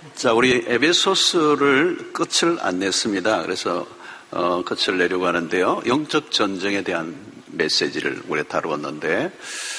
자, 우리 에베소서를 끝을 안 냈습니다. 그래서 끝을 내려고 하는데요. 영적 전쟁에 대한 메시지를 우리 다루었는데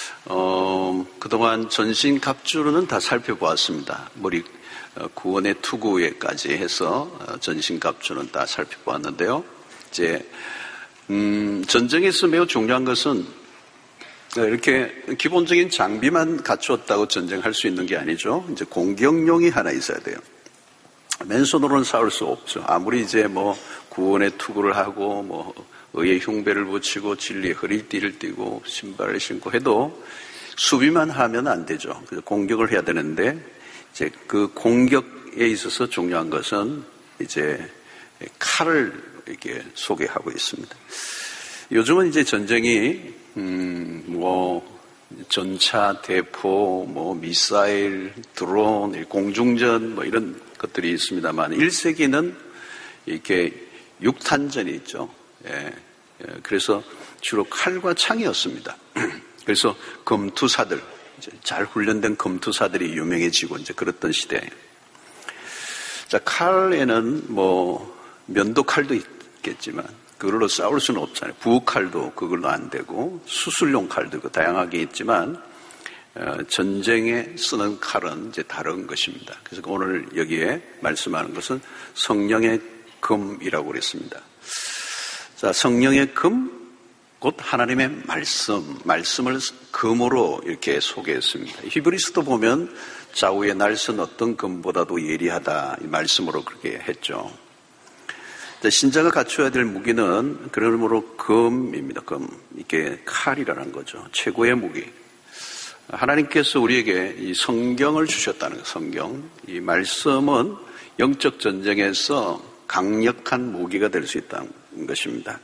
그동안 전신갑주로는 다 살펴보았습니다. 우리 구원의 투구에까지 해서 전신갑주는 다 살펴보았는데요. 이제 전쟁에서 매우 중요한 것은 이렇게 기본적인 장비만 갖추었다고 전쟁할 수 있는 게 아니죠. 이제 공격용이 하나 있어야 돼요. 맨손으로는 싸울 수 없죠. 아무리 이제 뭐 구원의 투구를 하고 뭐 의의 흉배를 붙이고 진리의 허리띠를 띠고 신발을 신고 해도 수비만 하면 안 되죠. 그래서 공격을 해야 되는데 이제 그 공격에 있어서 중요한 것은 이제 칼을 이렇게 소개하고 있습니다. 요즘은 이제 전쟁이 뭐 전차, 대포, 뭐 미사일, 드론, 공중전 뭐 이런 것들이 있습니다만 1세기는 이렇게 육탄전이 있죠. 그래서 주로 칼과 창이었습니다. 그래서 검투사들, 이제 잘 훈련된 검투사들이 유명해지고 이제 그랬던 시대예요. 자, 칼에는 뭐 면도칼도 있겠지만 그걸로 싸울 수는 없잖아요. 부엌칼도 그걸로 안 되고 수술용 칼도 다양하게 있지만 전쟁에 쓰는 칼은 이제 다른 것입니다. 그래서 오늘 여기에 말씀하는 것은 성령의 금이라고 그랬습니다. 자, 성령의 금, 곧 하나님의 말씀을 금으로 이렇게 소개했습니다. 히브리서도 보면 좌우의 날선 어떤 금보다도 예리하다 이 말씀으로 그렇게 했죠. 신자가 갖춰야 될 무기는 그러므로 금입니다. 금. 이게 칼이라는 거죠. 최고의 무기. 하나님께서 우리에게 이 성경을 주셨다는 거예요. 성경. 이 말씀은 영적 전쟁에서 강력한 무기가 될 수 있다는 것입니다.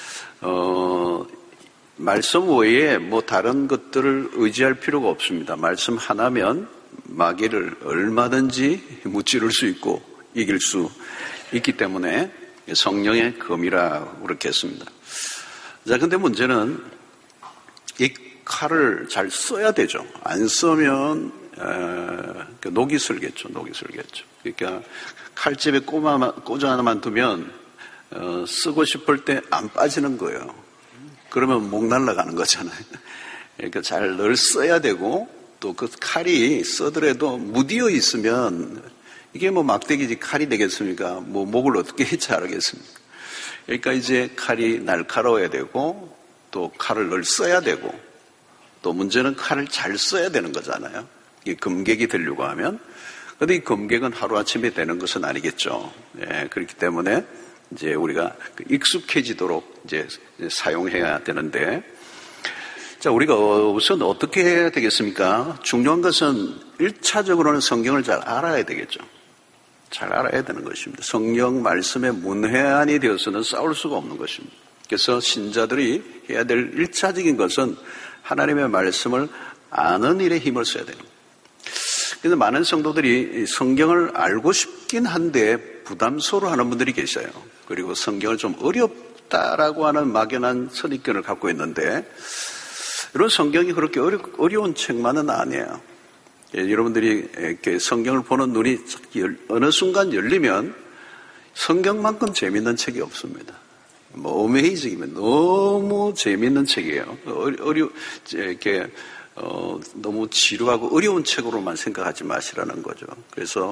말씀 외에 뭐 다른 것들을 의지할 필요가 없습니다. 말씀 하나면 마귀를 얼마든지 무찌를 수 있고 이길 수 있기 때문에 성령의 금이라고 그렇게 했습니다. 자, 근데 문제는 이 칼을 잘 써야 되죠. 안 쓰면 녹이 슬겠죠. 그러니까 칼집에 꽂아 하나만 두면 쓰고 싶을 때 안 빠지는 거예요. 그러면 목 날아가는 거잖아요. 그러니까 잘 늘 써야 되고 또 그 칼이 써더라도 무디어 있으면 이게 뭐 막대기지 칼이 되겠습니까? 뭐 목을 어떻게 자르겠습니까? 그러니까 이제 칼이 날카로워야 되고 또 칼을 늘 써야 되고 또 문제는 칼을 잘 써야 되는 거잖아요. 이 금객이 되려고 하면. 그런데 이 금객은 하루아침에 되는 것은 아니겠죠. 그렇기 때문에 이제 우리가 익숙해지도록 이제 사용해야 되는데 자, 우리가 우선 어떻게 해야 되겠습니까? 중요한 것은 1차적으로는 성경을 잘 알아야 되겠죠. 잘 알아야 되는 것입니다. 성령 말씀의 문외한이 되어서는 싸울 수가 없는 것입니다. 그래서 신자들이 해야 될 1차적인 것은 하나님의 말씀을 아는 일에 힘을 써야 돼요. 그래서 많은 성도들이 성경을 알고 싶긴 한데 부담스러워하는 분들이 계셔요. 그리고 성경을 좀 어렵다라고 하는 막연한 선입견을 갖고 있는데 이런 성경이 그렇게 어려운 책만은 아니에요. 여러분들이 이렇게 성경을 보는 눈이 어느 순간 열리면 성경만큼 재밌는 책이 없습니다. 뭐 어메이징이면 너무 재밌는 책이에요. 이렇게 너무 지루하고 어려운 책으로만 생각하지 마시라는 거죠. 그래서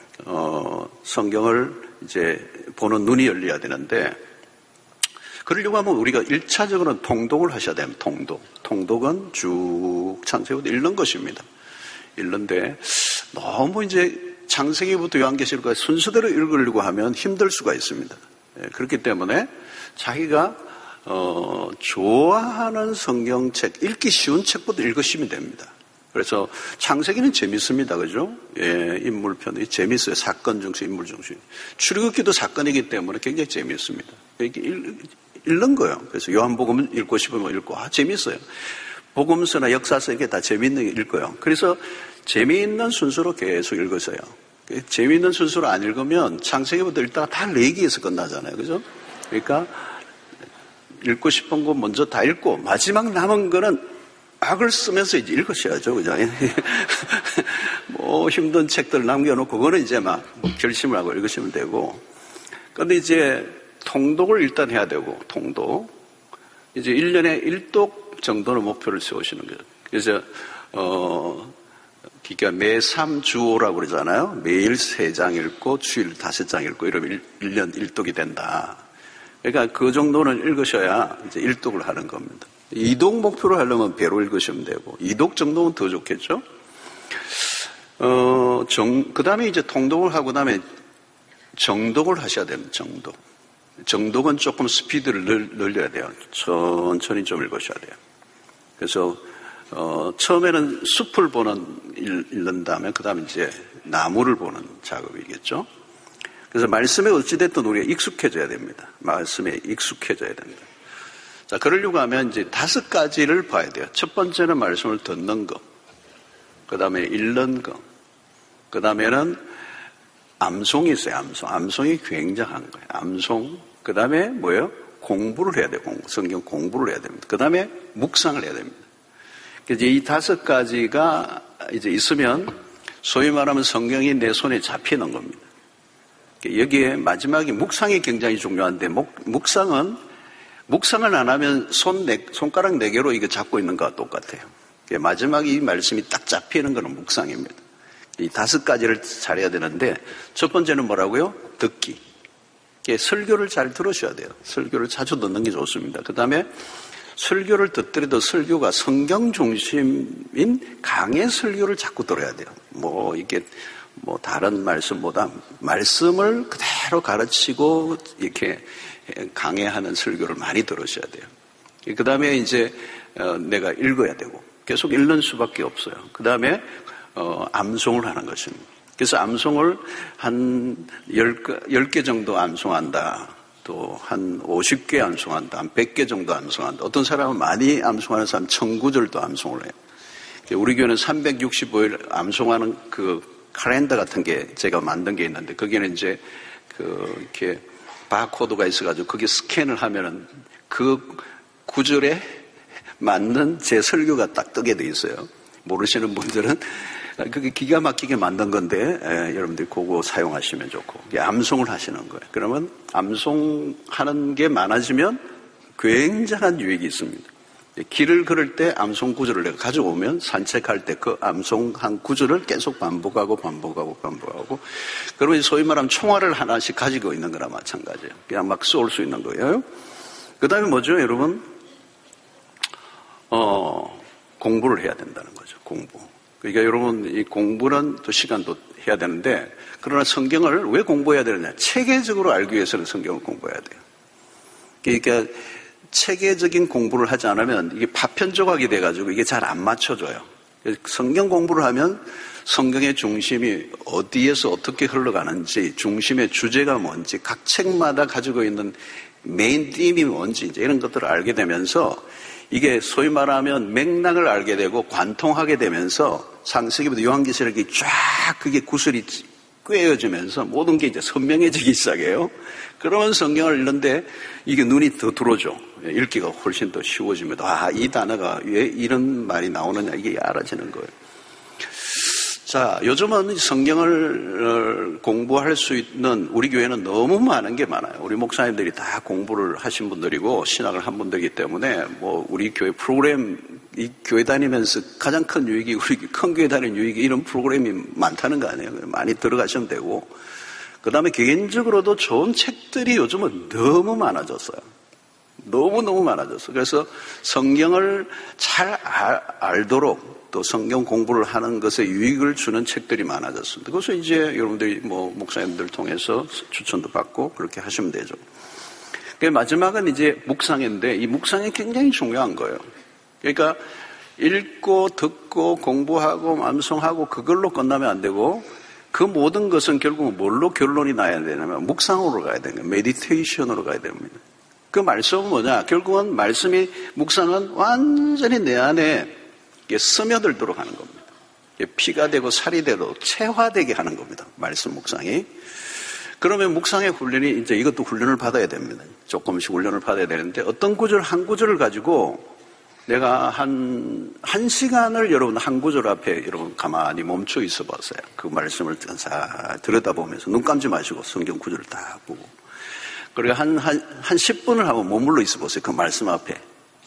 성경을 이제 보는 눈이 열려야 되는데 그러려고 하면 우리가 1차적으로는 통독을 하셔야 됩니다. 통독은 쭉 창세기부터 읽는 것입니다. 읽는데 너무 이제 창세기부터 요한계시록까지 순서대로 읽으려고 하면 힘들 수가 있습니다. 그렇기 때문에 자기가 좋아하는 성경책, 읽기 쉬운 책부터 읽으시면 됩니다. 그래서 창세기는 재밌습니다. 그죠? 인물편이 재밌어요. 사건 중심, 인물 중심. 출애굽기도 사건이기 때문에 굉장히 재밌습니다. 이렇게 읽는 거예요. 그래서 요한복음을 읽고 싶으면 읽고, 재밌어요. 복음서나 역사서 이게 다 재미있는 게 읽어요. 그래서 재미있는 순서로 계속 읽으세요. 재미있는 순서로 안 읽으면 창세기부터 읽다가 다 레기에서 끝나잖아요. 그죠? 그러니까 읽고 싶은 거 먼저 다 읽고 마지막 남은 거는 막을 쓰면서 이제 읽으셔야죠. 그죠? 뭐 힘든 책들 남겨놓고, 그거는 이제 막 결심을 하고 읽으시면 되고. 근데 이제 통독을 일단 해야 되고, 통독. 이제 1년에 1독 정도는 목표를 세우시는 거예요. 그래서, 그러니까 매 3주오라고 그러잖아요. 매일 3장 읽고, 주일 5장 읽고, 이러면 1년 1독이 된다. 그러니까 그 정도는 읽으셔야 이제 1독을 하는 겁니다. 2독 목표로 하려면 배로 읽으시면 되고, 2독 정도는 더 좋겠죠? 그 다음에 이제 통독을 하고, 그 다음에 정독을 하셔야 됩니다. 정독. 정독은 조금 스피드를 늘려야 돼요. 천천히 좀 읽으셔야 돼요. 그래서, 처음에는 숲을 읽는 다음에, 그 다음에 이제 나무를 보는 작업이겠죠? 그래서 말씀에 어찌됐든 우리가 익숙해져야 됩니다. 말씀에 익숙해져야 됩니다. 자, 그러려고 하면 이제 5가지를 봐야 돼요. 첫 번째는 말씀을 듣는 거. 그 다음에 읽는 거. 그 다음에는 암송이 있어요, 암송. 암송이 굉장한 거예요. 암송. 그 다음에 뭐예요? 공부를 해야 돼요. 성경 공부를 해야 됩니다. 그 다음에 묵상을 해야 됩니다. 그래서 이 5가지가 이제 있으면 소위 말하면 성경이 내 손에 잡히는 겁니다. 여기에 마지막에 묵상이 굉장히 중요한데, 묵상을 안 하면 손가락 4개로 이거 잡고 있는 거와 똑같아요. 마지막에 이 말씀이 딱 잡히는 거는 묵상입니다. 이 5가지를 잘해야 되는데, 첫 번째는 뭐라고요? 듣기. 설교를 잘 들으셔야 돼요. 설교를 자주 듣는 게 좋습니다. 그 다음에 설교를 듣더라도 설교가 성경 중심인 강의 설교를 자꾸 들어야 돼요. 이게 다른 말씀보다 말씀을 그대로 가르치고 이렇게 강해하는 설교를 많이 들으셔야 돼요. 그 다음에 이제 내가 읽어야 되고 계속 읽는 수밖에 없어요. 그 다음에 암송을 하는 것입니다. 그래서 암송을 한 10개 정도 암송한다. 또 한 50개 암송한다. 한 100개 정도 암송한다. 어떤 사람은 많이 암송하는 사람 1000구절도 암송을 해요. 우리 교회는 365일 암송하는 그 칼렌더 같은 게 제가 만든 게 있는데, 거기는 이제 이렇게 바코드가 있어가지고 거기 스캔을 하면은 그 구절에 맞는 제 설교가 딱 뜨게 돼 있어요. 모르시는 분들은 그게 기가 막히게 만든 건데, 여러분들이 그거 사용하시면 좋고, 암송을 하시는 거예요. 그러면 암송하는 게 많아지면 굉장한 유익이 있습니다. 길을 걸을 때 암송 구절을 내가 가져오면 산책할 때 그 암송한 구절을 계속 반복하고 그러면 소위 말하면 총알을 하나씩 가지고 있는 거나 마찬가지예요. 그냥 막 쏠 수 있는 거예요. 그 다음에 뭐죠, 여러분? 공부를 해야 된다는 거죠. 공부. 그러니까 여러분, 이 공부는 또 시간도 해야 되는데, 그러나 성경을 왜 공부해야 되느냐? 체계적으로 알기 위해서는 성경을 공부해야 돼요. 그러니까 체계적인 공부를 하지 않으면 이게 파편조각이 돼가지고 이게 잘 안 맞춰져요. 성경 공부를 하면 성경의 중심이 어디에서 어떻게 흘러가는지, 중심의 주제가 뭔지, 각 책마다 가지고 있는 메인 띠임이 뭔지, 이제 이런 것들을 알게 되면서 이게 소위 말하면 맥락을 알게 되고 관통하게 되면서 창세기부터 요한계시록이 쫙 그게 구슬이 꿰어지면서 모든 게 이제 선명해지기 시작해요. 그러면 성경을 읽는데 이게 눈이 더 들어오죠. 읽기가 훨씬 더 쉬워집니다. 이 단어가 왜 이런 말이 나오느냐, 이게 알아지는 거예요. 자, 요즘은 성경을 공부할 수 있는 우리 교회는 너무 많은 게 많아요. 우리 목사님들이 다 공부를 하신 분들이고 신학을 한 분들이기 때문에 우리 교회 프로그램, 이 교회 다니면서 가장 큰 유익이, 우리 큰 교회 다니는 유익이 이런 프로그램이 많다는 거 아니에요. 많이 들어가시면 되고, 그 다음에 개인적으로도 좋은 책들이 요즘은 너무 많아졌어요. 너무너무 많아졌어요. 그래서 성경을 잘 알도록 또 성경 공부를 하는 것에 유익을 주는 책들이 많아졌습니다. 그래서 이제 여러분들이 목사님들 통해서 추천도 받고 그렇게 하시면 되죠. 마지막은 이제 묵상인데, 이 묵상이 굉장히 중요한 거예요. 그러니까 읽고 듣고 공부하고 암송하고 그걸로 끝나면 안 되고, 그 모든 것은 결국은 뭘로 결론이 나야 되냐면 묵상으로 가야 되는 거예요. 메디테이션으로 가야 됩니다. 그 말씀은 뭐냐? 결국은 묵상은 완전히 내 안에 스며들도록 하는 겁니다. 피가 되고 살이 되고 체화되게 하는 겁니다. 말씀 묵상이. 그러면 묵상의 훈련이 이제 이것도 훈련을 받아야 됩니다. 조금씩 훈련을 받아야 되는데, 어떤 구절 한 구절을 가지고 내가 한 시간을 여러분 한 구절 앞에 여러분 가만히 멈춰 있어 봤어요. 그 말씀을 싹 들여다보면서 눈 감지 마시고 성경 구절을 딱 보고. 그리고 한 10분을 한번 머물러 있어 보세요. 그 말씀 앞에.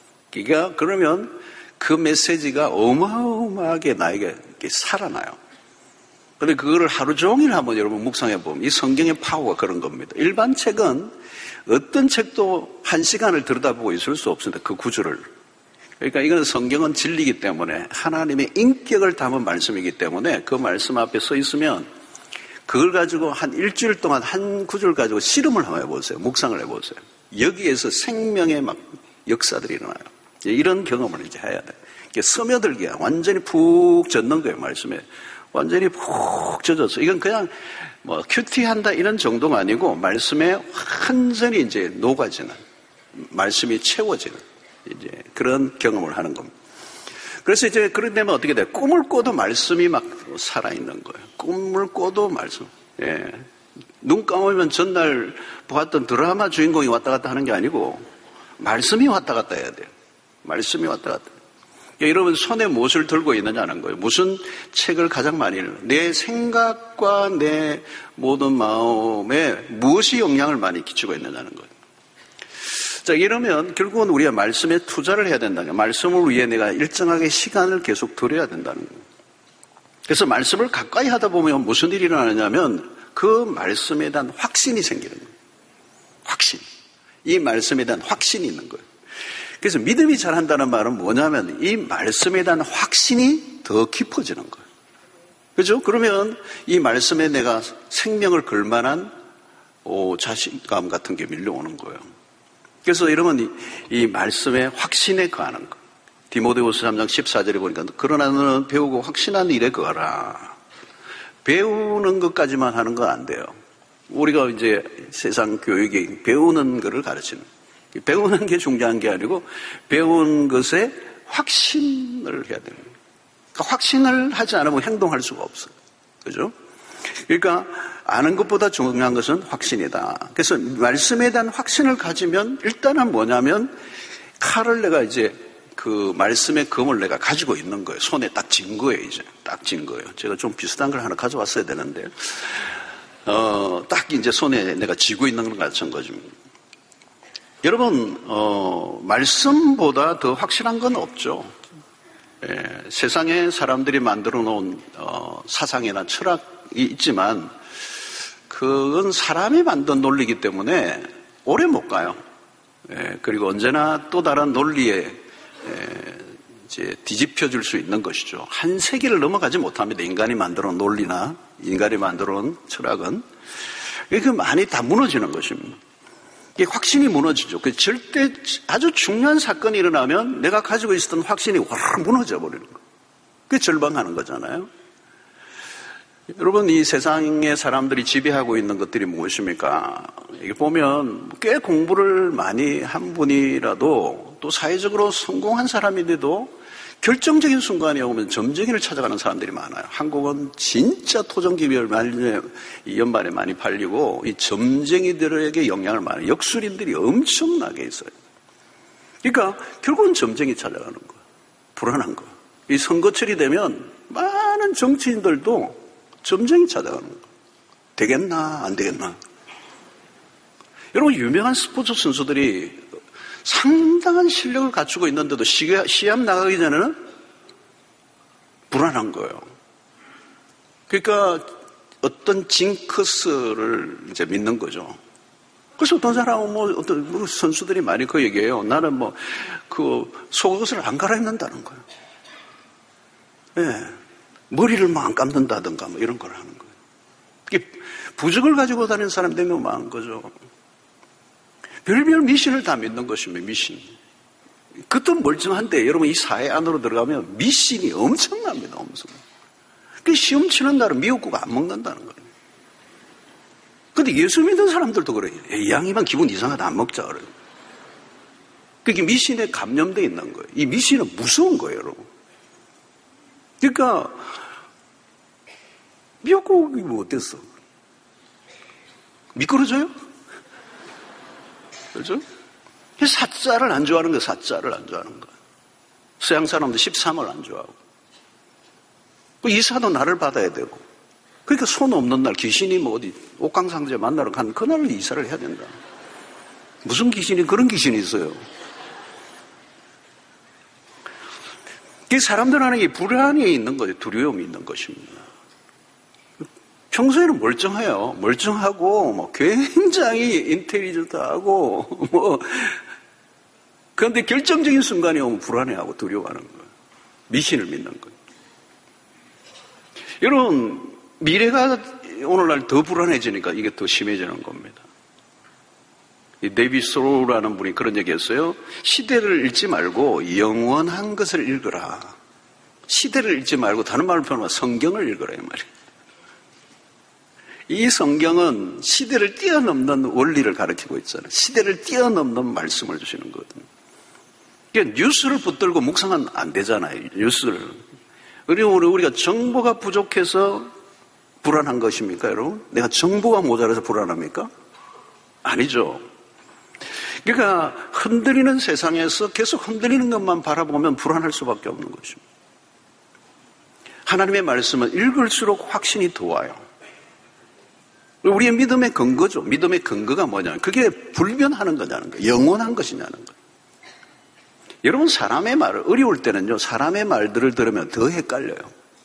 그러면 그 메시지가 어마어마하게 나에게 살아나요. 근데 그거를 하루 종일 한번 여러분 묵상해 보면 이 성경의 파워가 그런 겁니다. 일반 책은 어떤 책도 한 시간을 들여다보고 있을 수 없습니다. 그 구절을. 그러니까 이건 성경은 진리이기 때문에 하나님의 인격을 담은 말씀이기 때문에 그 말씀 앞에 서 있으면 그걸 가지고 한 일주일 동안 한 구절 가지고 씨름을 한번 해보세요. 묵상을 해보세요. 여기에서 생명의 막 역사들이 일어나요. 이런 경험을 이제 해야 돼요. 스며들기야 완전히 푹 젖는 거예요. 말씀에. 완전히 푹 젖었어. 이건 그냥 뭐 큐티한다 이런 정도가 아니고 말씀에 완전히 이제 녹아지는, 말씀이 채워지는 이제 그런 경험을 하는 겁니다. 그래서 이제 그런 데면 어떻게 돼요? 꿈을 꿔도 말씀이 막 살아있는 거예요. 꿈을 꿔도 말씀. 예. 눈 감으면 전날 보았던 드라마 주인공이 왔다 갔다 하는 게 아니고 말씀이 왔다 갔다 해야 돼요. 말씀이 왔다 갔다. 여러분 손에 무엇을 들고 있느냐는 거예요. 무슨 책을 가장 많이 읽는, 내 생각과 내 모든 마음에 무엇이 영향을 많이 끼치고 있느냐는 거예요. 자, 이러면 결국은 우리가 말씀에 투자를 해야 된다는 거예요. 말씀을 위해 내가 일정하게 시간을 계속 들여야 된다는 거예요. 그래서 말씀을 가까이 하다 보면 무슨 일이 일어나냐면 그 말씀에 대한 확신이 생기는 거예요. 확신. 이 말씀에 대한 확신이 있는 거예요. 그래서 믿음이 잘한다는 말은 뭐냐면 이 말씀에 대한 확신이 더 깊어지는 거예요. 그죠? 그러면 이 말씀에 내가 생명을 걸 만한 자신감 같은 게 밀려오는 거예요. 그래서 여러분 이 말씀의 확신에 거하는 거. 디모데후서 3장 14절에 보니까 그러나 너는 배우고 확신한 일에 거하라. 배우는 것까지만 하는 건 안 돼요. 우리가 이제 세상 교육이 배우는 것을 가르치는, 배우는 게 중요한 게 아니고 배운 것에 확신을 해야 되는 거예요. 그러니까 확신을 하지 않으면 행동할 수가 없어요. 그죠? 그러니까 아는 것보다 중요한 것은 확신이다. 그래서 말씀에 대한 확신을 가지면 일단은 뭐냐면 칼을 내가 이제 그 말씀의 검을 내가 가지고 있는 거예요. 손에 딱 쥔 거예요, 이제. 딱 쥔 거예요. 제가 좀 비슷한 걸 하나 가져왔어야 되는데, 딱 이제 손에 내가 쥐고 있는 것 같은 거죠. 여러분, 말씀보다 더 확실한 건 없죠. 예, 세상에 사람들이 만들어 놓은 사상이나 철학이 있지만 그건 사람이 만든 논리이기 때문에 오래 못 가요. 예, 그리고 언제나 또 다른 논리에 이제 뒤집혀질 수 있는 것이죠. 한 세기를 넘어가지 못합니다. 인간이 만들어 놓은 논리나 인간이 만들어 놓은 철학은. 그 많이 다 무너지는 것입니다. 이게 확신이 무너지죠. 그 절대 아주 중요한 사건이 일어나면 내가 가지고 있었던 확신이 확 무너져 버리는 거예요. 그게 절망하는 거잖아요. 여러분, 이 세상의 사람들이 지배하고 있는 것들이 무엇입니까? 이게 보면 꽤 공부를 많이 한 분이라도 또 사회적으로 성공한 사람인데도 결정적인 순간이 오면 점쟁이를 찾아가는 사람들이 많아요. 한국은 진짜 토종기별 연말에 많이 팔리고 이 점쟁이들에게 영향을 많이, 역술인들이 엄청나게 있어요. 그러니까 결국은 점쟁이 찾아가는 거예요. 불안한 거예요. 이 선거철이 되면 많은 정치인들도 점쟁이 찾아가는 거예요. 되겠나 안 되겠나. 여러분, 유명한 스포츠 선수들이 상당한 실력을 갖추고 있는데도 시합 나가기 전에는 불안한 거예요. 그러니까 어떤 징크스를 이제 믿는 거죠. 그래서 어떤 사람은 어떤 선수들이 많이 그 얘기해요. 나는 속옷을 안 갈아입는다는 거예요. 예. 머리를 안 감는다든가 이런 걸 하는 거예요. 이게 부적을 가지고 다니는 사람 되면 망한 거죠. 별별 미신을 다 믿는 것입니다. 미신. 그것도 멀쩡한데 여러분 이 사회 안으로 들어가면 미신이 엄청납니다. 엄청. 그 시험 치는 날은 미역국 안 먹는다는 거예요. 근데 예수 믿는 사람들도 그래요. 이 양이만 기분 이상하다 안 먹자 그래요. 그게 미신에 감염되어 있는 거예요. 이 미신은 무서운 거예요, 여러분. 그러니까 미역국이 뭐 어땠어? 미끄러져요? 그렇죠? 사자를 안 좋아하는 거예요. 사자를 안 좋아하는 거예요. 서양 사람도 13을 안 좋아하고. 이사도 나를 받아야 되고. 그러니까 손 없는 날 귀신이 뭐 어디 옥강상제 만나러 간 그날 이사를 해야 된다. 무슨 귀신이 그런 귀신이 있어요. 이 사람들 안에 불안이 있는 거죠. 두려움이 있는 것입니다. 평소에는 멀쩡해요. 멀쩡하고 뭐 굉장히 인텔리전트하고 뭐 그런데 결정적인 순간이 오면 불안해하고 두려워하는 거예요. 미신을 믿는 거예요. 여러분 미래가 오늘날 더 불안해지니까 이게 더 심해지는 겁니다. 이 데이비 소로라는 분이 그런 얘기했어요. 시대를 읽지 말고 영원한 것을 읽으라. 시대를 읽지 말고 다른 말로 표현하면 성경을 읽으라 이 말이에요. 이 성경은 시대를 뛰어넘는 원리를 가르치고 있잖아요. 시대를 뛰어넘는 말씀을 주시는 거거든요. 그러니까 뉴스를 붙들고 묵상은 안 되잖아요. 뉴스를. 우리가 정보가 부족해서 불안한 것입니까, 여러분? 내가 정보가 모자라서 불안합니까? 아니죠. 그러니까 흔들리는 세상에서 계속 흔들리는 것만 바라보면 불안할 수밖에 없는 것입니다. 하나님의 말씀은 읽을수록 확신이 더 와요. 우리의 믿음의 근거죠. 믿음의 근거가 뭐냐면 그게 불변하는 거냐는 거예요. 영원한 것이냐는 거예요. 여러분 사람의 말을 어려울 때는요. 사람의 말들을 들으면 더 헷갈려요.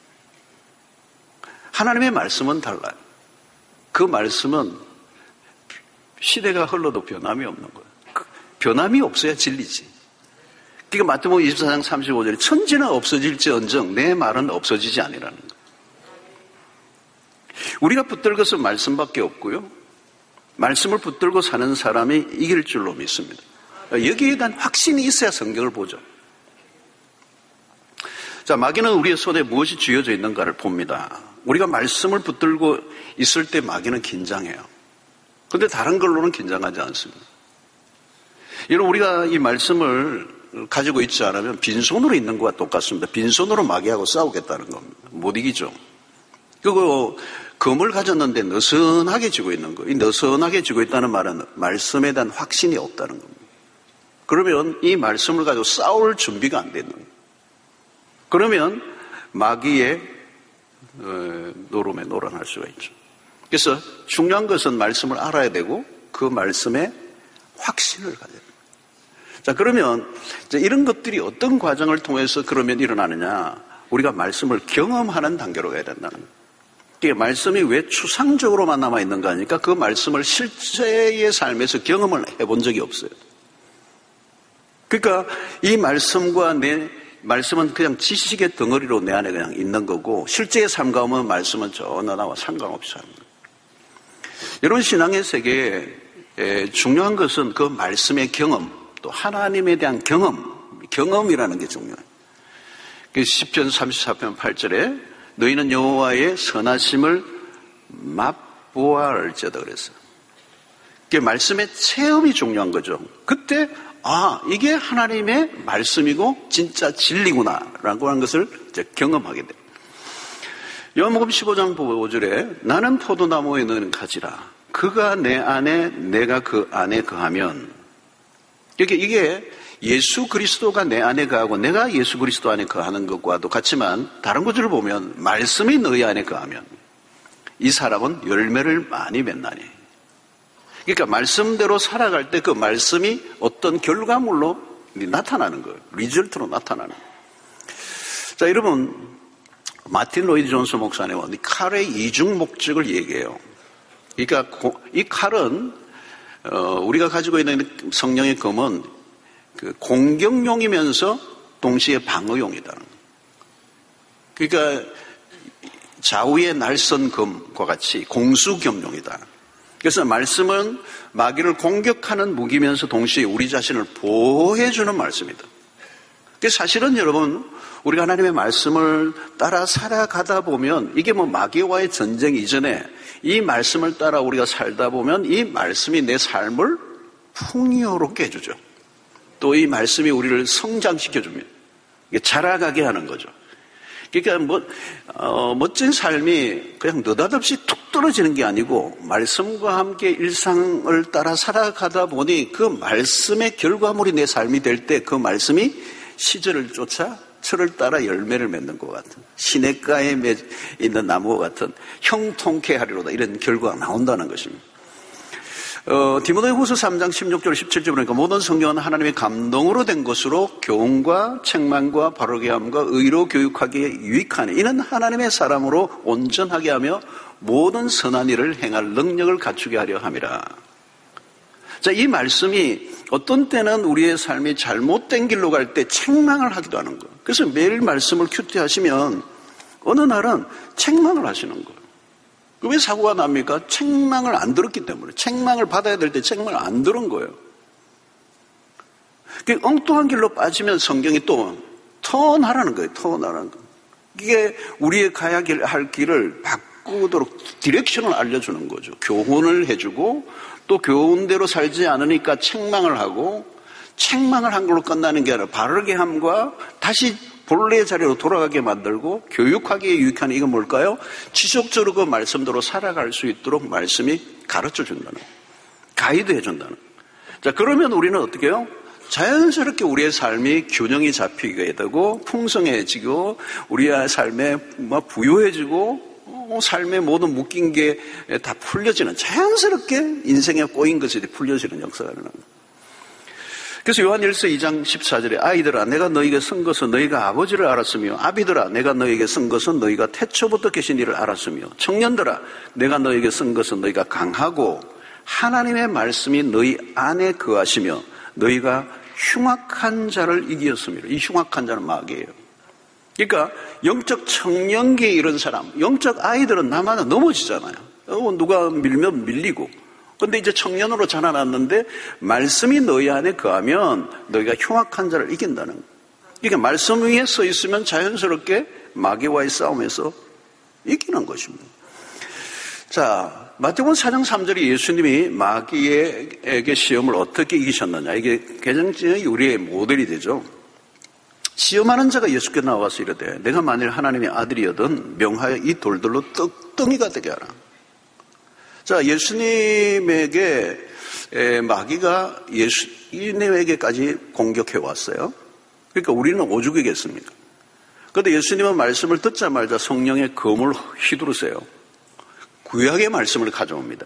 하나님의 말씀은 달라요. 그 말씀은 시대가 흘러도 변함이 없는 거예요. 변함이 없어야 진리지. 그러니까 마태복음 24장 35절에 천지는 없어질지언정 내 말은 없어지지 아니라는 거예요. 우리가 붙들 것은 말씀밖에 없고요. 말씀을 붙들고 사는 사람이 이길 줄로 믿습니다. 여기에 대한 확신이 있어야 성경을 보죠. 자, 마귀는 우리의 손에 무엇이 쥐어져 있는가를 봅니다. 우리가 말씀을 붙들고 있을 때 마귀는 긴장해요. 그런데 다른 걸로는 긴장하지 않습니다. 여러분 우리가 이 말씀을 가지고 있지 않으면 빈손으로 있는 것과 똑같습니다. 빈손으로 마귀하고 싸우겠다는 겁니다. 못 이기죠. 그리고 검을 가졌는데 느슨하게 쥐고 있는 거예요. 이 느슨하게 쥐고 있다는 말은 말씀에 대한 확신이 없다는 겁니다. 그러면 이 말씀을 가지고 싸울 준비가 안 되는 거예요. 그러면 마귀의 노름에 노란할 수가 있죠. 그래서 중요한 것은 말씀을 알아야 되고 그 말씀에 확신을 가져야 됩니다. 자, 그러면 이제 이런 것들이 어떤 과정을 통해서 그러면 일어나느냐? 우리가 말씀을 경험하는 단계로 가야 된다는 거예요. 말씀이 왜 추상적으로만 남아있는가 하니까 그 말씀을 실제의 삶에서 경험을 해본 적이 없어요. 그러니까 이 말씀과 내 말씀은 그냥 지식의 덩어리로 내 안에 그냥 있는 거고 실제의 삶 가운데 말씀은 전혀 나와 상관없이 하는 거예요. 여러분 신앙의 세계에 중요한 것은 그 말씀의 경험 또 하나님에 대한 경험이라는 게 중요해요. 시편 34편 8절에 너희는 여호와의 선하심을 맛보아 알지어다 그랬어요. 그게 말씀의 체험이 중요한 거죠. 그때 이게 하나님의 말씀이고 진짜 진리구나라고 하는 것을 이제 경험하게 돼요. 요한복음 15장 5절에 나는 포도나무에 너희는 가지라. 그가 내 안에 내가 그 안에 거하면 이게 예수 그리스도가 내 안에 거하고 내가 예수 그리스도 안에 거하는 것과도 같지만 다른 구절을 보면 말씀이 너희 안에 거하면 이 사람은 열매를 많이 맺나니. 그러니까 말씀대로 살아갈 때 그 말씀이 어떤 결과물로 나타나는 거예요. 리절트로 나타나는 거예요. 자, 여러분 마틴 로이드 존스 목사님은 이 칼의 이중 목적을 얘기해요. 그러니까 이 칼은 우리가 가지고 있는 성령의 검은 그 공격용이면서 동시에 방어용이다. 그러니까 좌우의 날선 검과 같이 공수겸용이다. 그래서 말씀은 마귀를 공격하는 무기면서 동시에 우리 자신을 보호해주는 말씀이다. 사실은 여러분 우리가 하나님의 말씀을 따라 살아가다 보면 이게 뭐 마귀와의 전쟁 이전에 이 말씀을 따라 우리가 살다 보면 이 말씀이 내 삶을 풍요롭게 해주죠. 또 이 말씀이 우리를 성장시켜줍니다. 자라가게 하는 거죠. 그러니까 멋진 삶이 그냥 느닷없이 툭 떨어지는 게 아니고 말씀과 함께 일상을 따라 살아가다 보니 그 말씀의 결과물이 내 삶이 될 때 그 말씀이 시절을 쫓아 철을 따라 열매를 맺는 것 같은, 시냇가에 있는 나무와 같은 형통케 하리로다, 이런 결과가 나온다는 것입니다. 디모데후서 3장 16절 17절 보니까 모든 성경은 하나님의 감동으로 된 것으로 교훈과 책망과 바르게 함과 의로 교육하기에 유익하니 이는 하나님의 사람으로 온전하게 하며 모든 선한 일을 행할 능력을 갖추게 하려 함이라. 자, 이 말씀이 어떤 때는 우리의 삶이 잘못된 길로 갈 때 책망을 하기도 하는 거예요. 그래서 매일 말씀을 큐티하시면 어느 날은 책망을 하시는 거예요. 왜 사고가 납니까? 책망을 안 들었기 때문에. 책망을 받아야 될 때 책망을 안 들은 거예요. 엉뚱한 길로 빠지면 성경이 또 턴하라는 거예요. 턴하라는 거예요. 이게 우리의 가야 할 길을 바꾸도록 디렉션을 알려주는 거죠. 교훈을 해주고 또 교훈대로 살지 않으니까 책망을 하고, 책망을 한 걸로 끝나는 게 아니라 바르게 함과 다시 본래의 자리로 돌아가게 만들고 교육하기에 유익한, 이건 뭘까요? 지속적으로 그 말씀대로 살아갈 수 있도록 말씀이 가르쳐 준다는, 가이드해 준다는. 자, 그러면 우리는 어떻게 해요? 자연스럽게 우리의 삶이 균형이 잡히게 되고 풍성해지고 우리의 삶에 부유해지고 삶의 모든 묶인 게 다 풀려지는, 자연스럽게 인생에 꼬인 것이 풀려지는 역사가 일어나는 거예요. 그래서 요한일서 2장 14절에 아이들아 내가 너희에게 쓴 것은 너희가 아버지를 알았으며 아비들아 내가 너희에게 쓴 것은 너희가 태초부터 계신 이를 알았으며 청년들아 내가 너희에게 쓴 것은 너희가 강하고 하나님의 말씀이 너희 안에 거하시며 너희가 흉악한 자를 이기었습니다. 이 흉악한 자는 마귀예요. 그러니까 영적 청년기에 이른 사람, 영적 아이들은 나마다 넘어지잖아요. 누가 밀면 밀리고. 그런데 이제 청년으로 자라났는데 말씀이 너희 안에 거하면 너희가 흉악한 자를 이긴다는 거예요. 그러니까 말씀 위에 서 있으면 자연스럽게 마귀와의 싸움에서 이기는 것입니다. 자, 마태복음 4장 3절에 예수님이 마귀에게 시험을 어떻게 이기셨느냐, 이게 개정적인 우리의 모델이 되죠. 시험하는 자가 예수께 나와서 이르되 내가 만일 하나님의 아들이거든 명하여 이 돌들로 떡덩이가 되게 하라. 자, 예수님에게 마귀가 예수님에게까지 공격해 왔어요. 그러니까 우리는 오죽이겠습니까? 그런데 예수님은 말씀을 듣자마자 성령의 검을 휘두르세요. 구약의 말씀을 가져옵니다.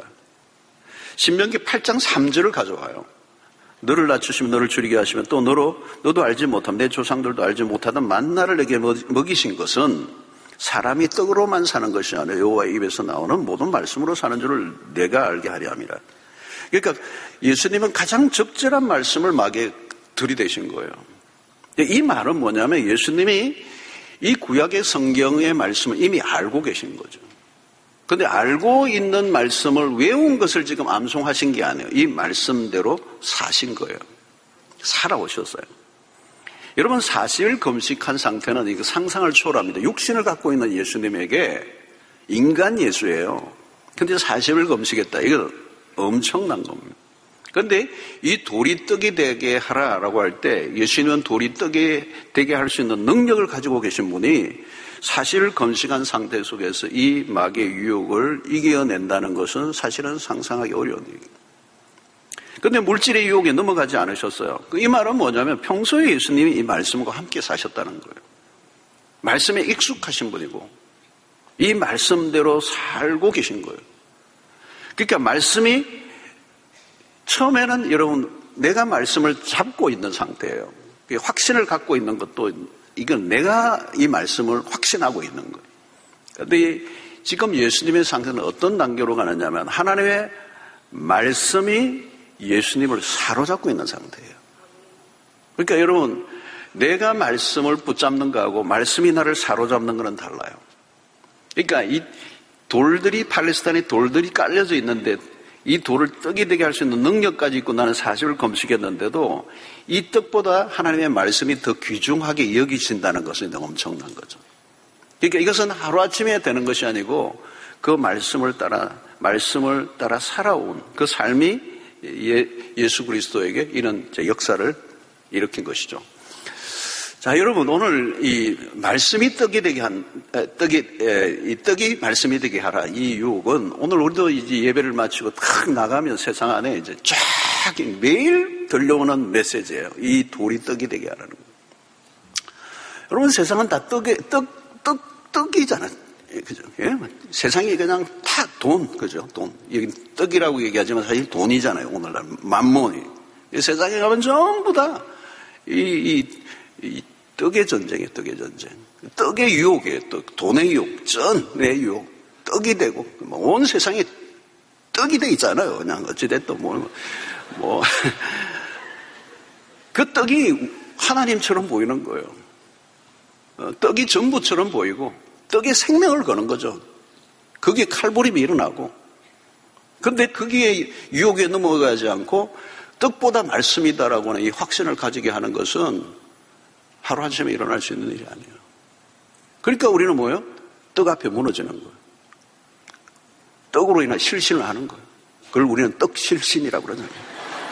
신명기 8장 3절을 가져와요. 너를 낮추시면 너를 줄이게 하시면 또 너도 알지 못함 내 조상들도 알지 못하던 만나를 내게 먹이신 것은 사람이 떡으로만 사는 것이 아니라 여호와의 입에서 나오는 모든 말씀으로 사는 줄을 내가 알게 하려 함이라. 그러니까 예수님은 가장 적절한 말씀을 마귀에 들이대신 거예요. 이 말은 뭐냐면 예수님이 이 구약의 성경의 말씀을 이미 알고 계신 거죠. 그런데 알고 있는 말씀을 외운 것을 지금 암송하신 게 아니에요. 이 말씀대로 사신 거예요. 살아오셨어요. 여러분, 40일 금식한 상태는 이거 상상을 초월합니다. 육신을 갖고 있는 예수님에게 인간 예수예요. 근데 40일 금식했다. 이거 엄청난 겁니다. 그런데 이 돌이 떡이 되게 하라라고 할 때 예수님은 돌이 떡이 되게 할 수 있는 능력을 가지고 계신 분이 사실을 금식한 상태 속에서 이 마귀의 유혹을 이겨낸다는 것은 사실은 상상하기 어려운 얘기입니다. 그런데 물질의 유혹에 넘어가지 않으셨어요. 이 말은 뭐냐면 평소에 예수님이 이 말씀과 함께 사셨다는 거예요. 말씀에 익숙하신 분이고 이 말씀대로 살고 계신 거예요. 그러니까 말씀이 처음에는 여러분 내가 말씀을 잡고 있는 상태예요. 확신을 갖고 있는 것도 이건 내가 이 말씀을 확신하고 있는 거예요. 그런데 지금 예수님의 상태는 어떤 단계로 가느냐면 하나님의 말씀이 예수님을 사로잡고 있는 상태예요. 그러니까 여러분 내가 말씀을 붙잡는 거하고 말씀이 나를 사로잡는 거는 달라요. 그러니까 이 돌들이 팔레스타인에 돌들이 깔려져 있는데 이 돌을 떡이 되게 할 수 있는 능력까지 있고 나는 40을 금식했는데도 이 떡보다 하나님의 말씀이 더 귀중하게 여기신다는 것은 엄청난 거죠. 그러니까 이것은 하루아침에 되는 것이 아니고 그 말씀을 따라 살아온 그 삶이 예수 그리스도에게 이런 역사를 일으킨 것이죠. 자, 여러분 오늘 이 말씀이 떡이 되게 떡이 말씀이 되게 하라. 이 유혹은 오늘 우리도 이제 예배를 마치고 탁 나가면 세상 안에 이제 쫙 매일 들려오는 메시지예요. 이 돌이 떡이 되게 하라는 거. 여러분, 세상은 다 떡이잖아요. 그죠? 예? 세상이 그냥 다 돈, 그죠? 돈. 여기 떡이라고 얘기하지만 사실 돈이잖아요. 오늘날 만몬이. 세상에 가면 전부 다 이 떡의 전쟁이에요. 떡의 전쟁. 떡의 유혹이에요. 돈의 유혹, 쩐의 유혹. 떡이 되고 온 세상에 떡이 돼 있잖아요. 그냥 어찌됐든 그 떡이 하나님처럼 보이는 거예요. 떡이 전부처럼 보이고 떡에 생명을 거는 거죠. 거기에 칼부림이 일어나고. 그런데 거기에 유혹에 넘어가지 않고 떡보다 말씀이다라고 하는 이 확신을 가지게 하는 것은 하루아침에 일어날 수 있는 일이 아니에요. 그러니까 우리는 뭐예요? 떡 앞에 무너지는 거예요. 떡으로 인한 실신을 하는 거예요. 그걸 우리는 떡실신이라고 그러잖아요.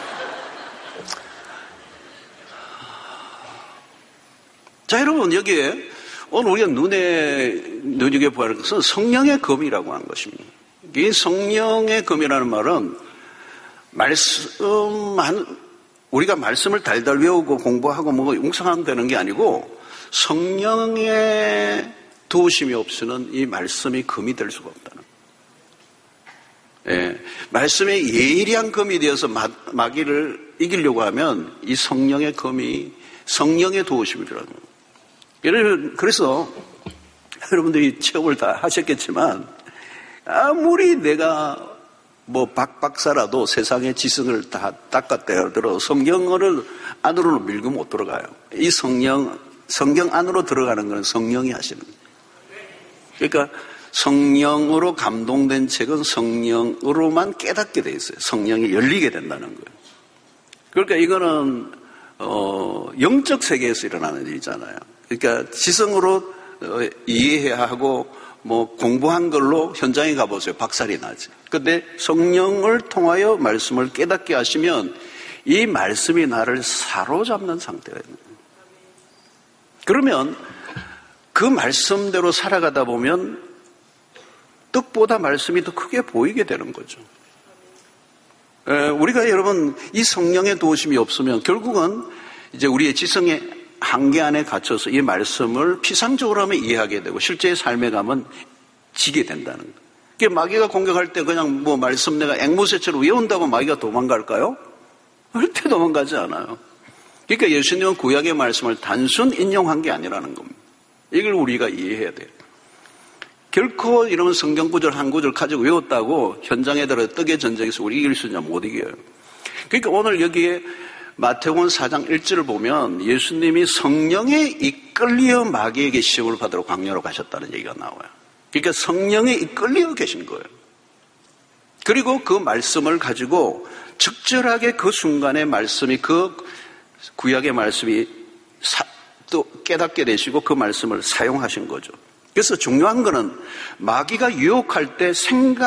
자, 여러분, 여기에 오늘 우리가 눈여겨봐야 할 것은 성령의 검이라고 하는 것입니다. 이 성령의 검이라는 말은 우리가 말씀을 달달 외우고 공부하고 웅성하면 되는 게 아니고 성령의 도우심이 없이는 이 말씀이 검이 될 수가 없다는 거예요. 예, 말씀의 예리한 검이 되어서 마귀를 이기려고 하면 이 성령의 검이 성령의 도우심이 필요한 거예요. 그래서 여러분들이 체험을 다 하셨겠지만 아무리 내가 박사라도 세상의 지성을 다 닦았다 하더라도 성경을 안으로 밀고 못 들어가요. 이 성경 안으로 들어가는 건 성령이 하시는 거예요. 그러니까 성령으로 감동된 책은 성령으로만 깨닫게 돼 있어요. 성령이 열리게 된다는 거예요. 그러니까 이거는 영적 세계에서 일어나는 일이잖아요. 그러니까 지성으로 이해해야 하고 공부한 걸로 현장에 가보세요. 박살이 나지. 그런데 성령을 통하여 말씀을 깨닫게 하시면 이 말씀이 나를 사로잡는 상태가 있는 거예요. 그러면 그 말씀대로 살아가다 보면 떡보다 말씀이 더 크게 보이게 되는 거죠. 우리가 여러분 이 성령의 도우심이 없으면 결국은 이제 우리의 지성의 한계 안에 갇혀서 이 말씀을 피상적으로 하면 이해하게 되고 실제의 삶에 가면 지게 된다는 거예요. 그러니까 마귀가 공격할 때 그냥 말씀 내가 앵무새처럼 외운다고 마귀가 도망갈까요? 절대 도망가지 않아요. 그러니까 예수님은 구약의 말씀을 단순 인용한 게 아니라는 겁니다. 이걸 우리가 이해해야 돼요. 결코 이런 성경 구절 한 구절 가지고 외웠다고 현장에 들어 떡의 전쟁에서 우리 이길 수 있냐? 못 이겨요. 그러니까 오늘 여기에 마태복음 4장 1절을 보면 예수님이 성령에 이끌려 마귀에게 시험을 받으러 광야로 가셨다는 얘기가 나와요. 그러니까 성령에 이끌려 계신 거예요. 그리고 그 말씀을 가지고 적절하게 그 순간의 말씀이 그 구약의 말씀이 또 깨닫게 되시고 그 말씀을 사용하신 거죠. 그래서 중요한 거는 마귀가 유혹할 때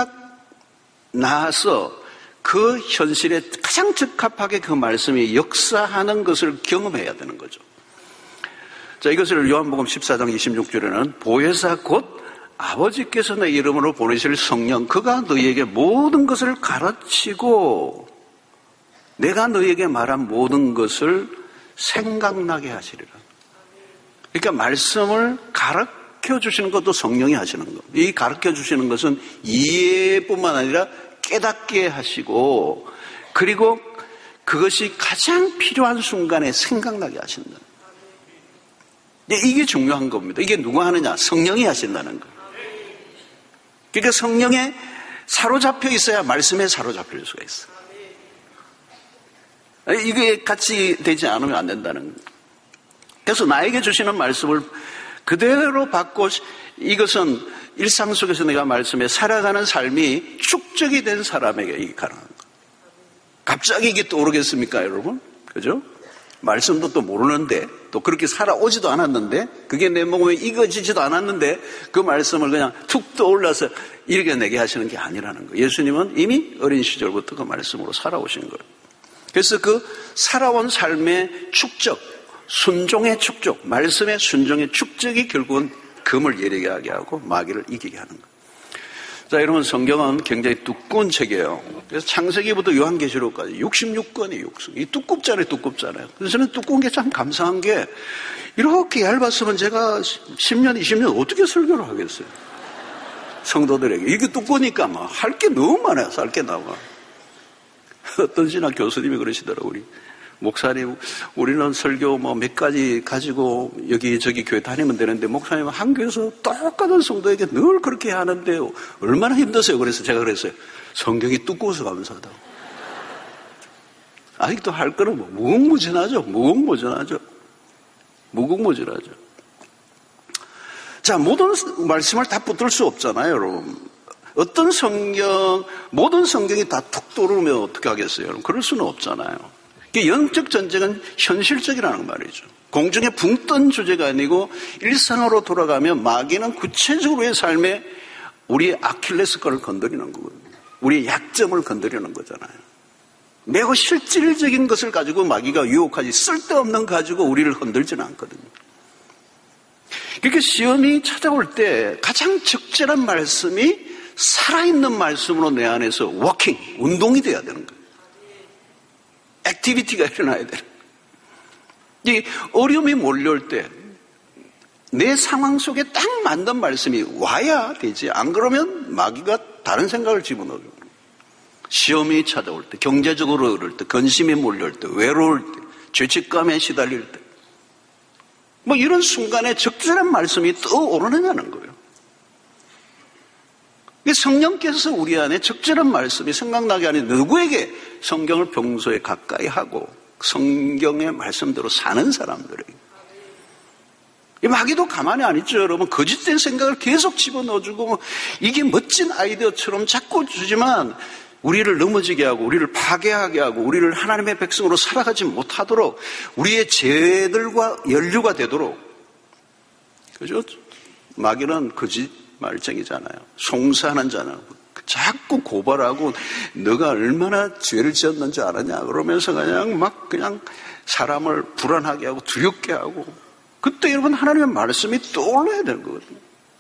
생각나서 그 현실에 가장 적합하게 그 말씀이 역사하는 것을 경험해야 되는 거죠. 자, 이것을 요한복음 14장 26절에는 보혜사 곧 아버지께서 내 이름으로 보내실 성령 그가 너희에게 모든 것을 가르치고 내가 너희에게 말한 모든 것을 생각나게 하시리라. 그러니까 말씀을 가르쳐 주시는 것도 성령이 하시는 것. 이 가르쳐 주시는 것은 이해뿐만 아니라 깨닫게 하시고 그리고 그것이 가장 필요한 순간에 생각나게 하신다. 이게 중요한 겁니다. 이게 누가 하느냐? 성령이 하신다는 거예요. 그러니까 성령에 사로잡혀 있어야 말씀에 사로잡힐 수가 있어요. 이게 같이 되지 않으면 안 된다는 거예요. 그래서 나에게 주시는 말씀을 그대로 받고 이것은 일상 속에서 내가 말씀에 살아가는 삶이 축적이 된 사람에게 이게 가능한 거예요. 갑자기 이게 떠오르겠습니까, 여러분? 그죠? 말씀도 또 모르는데 또 그렇게 살아오지도 않았는데 그게 내 몸에 익어지지도 않았는데 그 말씀을 그냥 툭 떠올라서 읽어내게 하시는 게 아니라는 거예요. 예수님은 이미 어린 시절부터 그 말씀으로 살아오신 거예요. 그래서 그 살아온 삶의 축적, 순종의 축적, 말씀의 순종의 축적이 결국은 금을 예리하게 하고 마귀를 이기게 하는 거예요. 자, 여러분, 성경은 굉장히 두꺼운 책이에요. 그래서 창세기부터 요한계시록까지 66권이 이 두껍잖아요. 그래서 저는 두꺼운 게 참 감사한 게 이렇게 얇았으면 제가 10년, 20년 어떻게 설교를 하겠어요? 성도들에게. 이게 두꺼우니까 막 할 게 너무 많아요. 살 게 나와. 어떤 신학 교수님이 그러시더라고요. 우리 목사님, 우리는 설교 몇 가지 가지고 여기저기 교회 다니면 되는데 목사님은 한 교회에서 똑같은 성도에게 늘 그렇게 하는데요. 얼마나 힘드세요? 그래서 제가 그랬어요. 성경이 두꺼워서 감사하다고. 아직도 할 거는 무궁무진하죠. 자, 모든 말씀을 다 붙들 수 없잖아요, 여러분. 모든 성경이 다 툭 들어오면 어떻게 하겠어요, 여러분? 그럴 수는 없잖아요. 영적 전쟁은 현실적이라는 말이죠. 공중에 붕 뜬 주제가 아니고 일상으로 돌아가면 마귀는 구체적으로의 삶에 우리의 아킬레스건을 건드리는 거거든요. 우리의 약점을 건드리는 거잖아요. 매우 실질적인 것을 가지고 마귀가 유혹하지 쓸데없는 가지고 우리를 흔들지는 않거든요. 그러니까 시험이 찾아올 때 가장 적절한 말씀이 살아있는 말씀으로 내 안에서 워킹, 운동이 돼야 되는 거예요. 액티비티가 일어나야 되는 거예요. 이 어려움이 몰려올 때 내 상황 속에 딱 맞는 말씀이 와야 되지. 안 그러면 마귀가 다른 생각을 집어넣어요. 시험이 찾아올 때, 경제적으로 어려울 때, 근심이 몰려올 때, 외로울 때, 죄책감에 시달릴 때 이런 순간에 적절한 말씀이 떠오르느냐는 거예요. 성령께서 우리 안에 적절한 말씀이 생각나게 하는 누구에게 성경을 평소에 가까이 하고 성경의 말씀대로 사는 사람들에게. 마귀도 가만히 안 있죠, 여러분. 거짓된 생각을 계속 집어넣어주고 이게 멋진 아이디어처럼 자꾸 주지만 우리를 넘어지게 하고 우리를 파괴하게 하고 우리를 하나님의 백성으로 살아가지 못하도록 우리의 죄들과 연류가 되도록. 그죠? 마귀는 거짓 말쟁이잖아요. 송사하는 자는 자꾸 고발하고 너가 얼마나 죄를 지었는지 알았냐 그러면서 그냥 사람을 불안하게 하고 두렵게 하고 그때 여러분 하나님의 말씀이 떠올라야 되는 거거든요.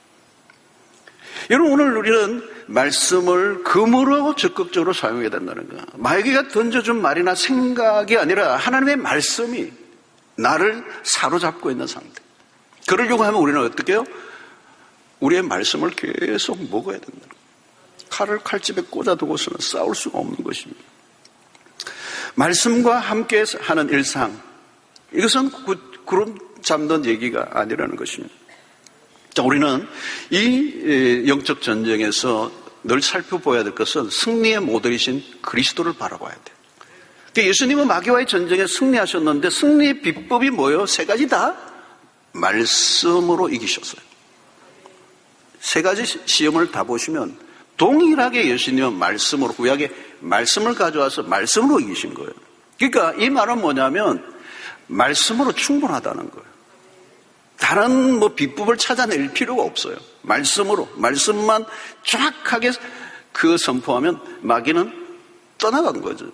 여러분 오늘 우리는 말씀을 금으로 적극적으로 사용해야 된다는 거야. 마귀가 던져준 말이나 생각이 아니라 하나님의 말씀이 나를 사로잡고 있는 상태. 그러려고 하면 우리는 어떻게 해요? 우리의 말씀을 계속 먹어야 된다는 거예요. 칼을 칼집에 꽂아두고서는 싸울 수가 없는 것입니다. 말씀과 함께 하는 일상, 이것은 구름 잡는 얘기가 아니라는 것입니다. 자, 우리는 이 영적 전쟁에서 늘 살펴봐야 될 것은 승리의 모델이신 그리스도를 바라봐야 돼요. 그러니까 예수님은 마귀와의 전쟁에 승리하셨는데 승리의 비법이 뭐예요? 세 가지 다 말씀으로 이기셨어요. 세 가지 시험을 다 보시면 동일하게 예수님은 말씀으로 구약의 말씀을 가져와서 말씀으로 이기신 거예요. 그러니까 이 말은 뭐냐면 말씀으로 충분하다는 거예요. 다른 비법을 찾아낼 필요가 없어요. 말씀만 정확하게 선포하면 마귀는 떠나간 거죠.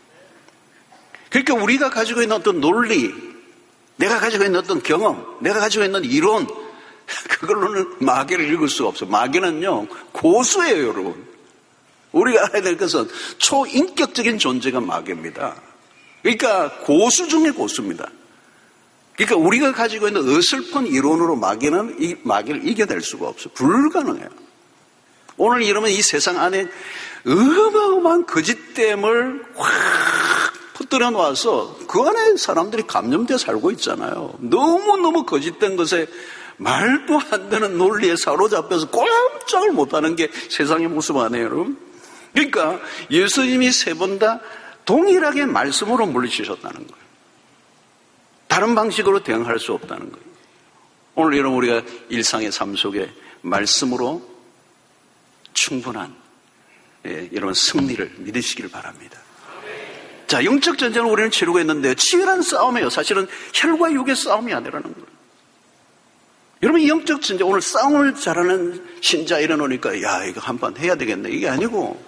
그러니까 우리가 가지고 있는 어떤 논리, 내가 가지고 있는 어떤 경험, 내가 가지고 있는 이론, 그걸로는 마귀를 읽을 수가 없어요. 마귀는요, 고수예요, 여러분. 우리가 알아야 될 것은 초인격적인 존재가 마귀입니다. 그러니까 고수 중에 고수입니다. 그러니까 우리가 가지고 있는 어설픈 이론으로 마귀를 이겨낼 수가 없어요. 불가능해요. 오늘 여러분 이 세상 안에 어마어마한 거짓됨을 확 퍼뜨려 놓아서 그 안에 사람들이 감염되어 살고 있잖아요. 너무너무 거짓된 것에 말도 안 되는 논리에 사로잡혀서 꼼짝을 못하는 게 세상의 모습 아니에요, 여러분? 그러니까 예수님이 세 번 다 동일하게 말씀으로 물리치셨다는 거예요. 다른 방식으로 대응할 수 없다는 거예요. 오늘 여러분 우리가 일상의 삶 속에 말씀으로 충분한 여러분 승리를 믿으시기를 바랍니다. 자, 영적 전쟁을 우리는 치르고 있는데요. 치열한 싸움이에요. 사실은 혈과 육의 싸움이 아니라는 거예요. 여러분 이 영적 전쟁, 오늘 싸움을 잘하는 신자 일어나니까 야 이거 한번 해야 되겠네. 이게 아니고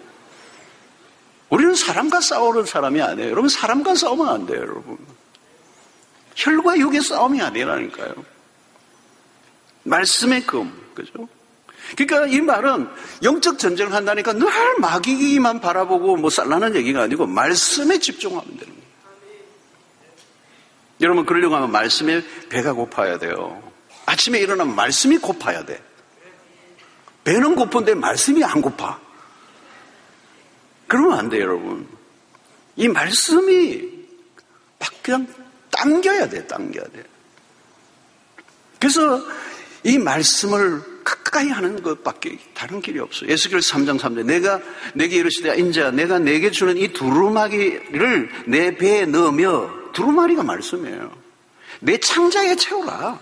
우리는 사람과 싸우는 사람이 아니에요. 여러분 사람과 싸우면 안 돼요. 여러분 혈과 육의 싸움이 아니라니까요. 말씀의 금, 그죠? 그러니까 이 말은 영적 전쟁을 한다니까 늘 마귀만 바라보고 뭐 쌀라는 얘기가 아니고 말씀에 집중하면 되는 거예요. 여러분, 그러려고 하면 말씀에 배가 고파야 돼요. 아침에 일어나면 말씀이 고파야 돼. 배는 고픈데 말씀이 안 고파. 그러면 안 돼요, 여러분. 이 말씀이 막 그냥 당겨야 돼. 그래서 이 말씀을 가까이 하는 것밖에 다른 길이 없어요. 에스겔 3장 3절 내게 이르시되 인자야 내가 내게 주는 이 두루마기를 내 배에 넣으며, 두루마리가 말씀이에요. 내 창자에 채우라.